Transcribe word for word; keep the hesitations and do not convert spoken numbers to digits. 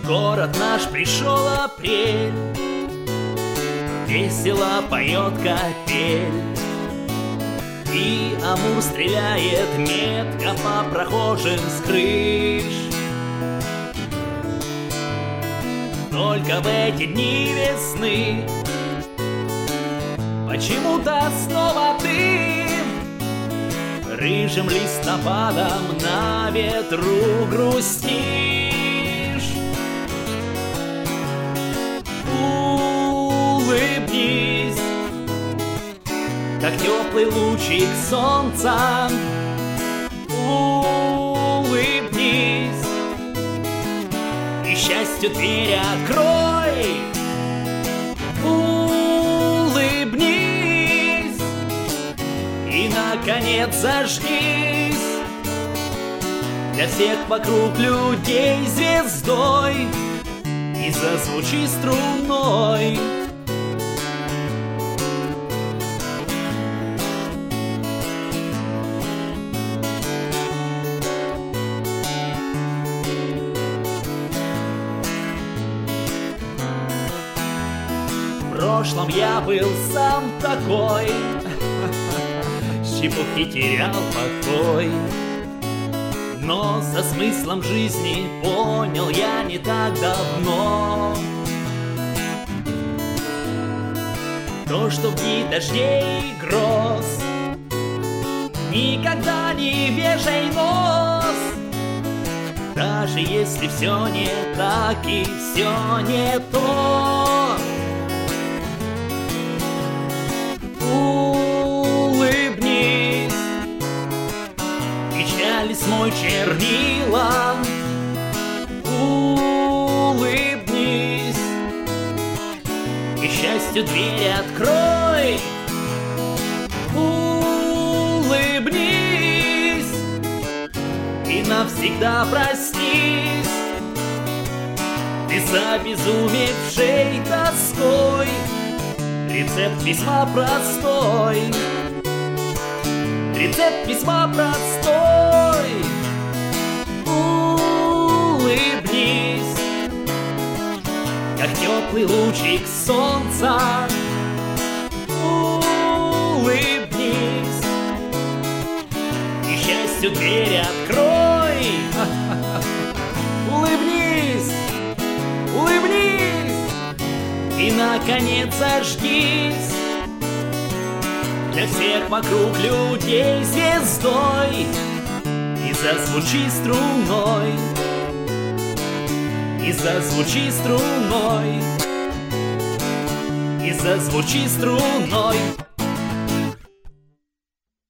город наш пришел апрель, весело поет капель, и амур стреляет метко по прохожим с крыш. Только в эти дни весны почему-то снова ты рыжим листопадом на ветру грустишь. Улыбнись, как теплый лучик солнца. Улыбнись и счастью дверь открой. Улыбнись и, наконец, зажгись для всех вокруг людей звездой и зазвучи струной. В прошлом я был сам такой, с чепухи терял покой, но со смыслом жизни понял я не так давно. То, что в дни дождей и гроз никогда не вешай нос, даже если все не так и все не то. Улыбнись, печали смой чернила. Улыбнись и счастью дверь открой. Улыбнись и навсегда простись ты с обезумевшей тоской. Рецепт весьма простой, рецепт весьма простой. Улыбнись, как теплый лучик солнца. Улыбнись и счастью дверь открой. Улыбнись, улыбнись и, наконец, зажгись для всех вокруг людей звездой и зазвучи струной, и зазвучи струной, и зазвучи струной.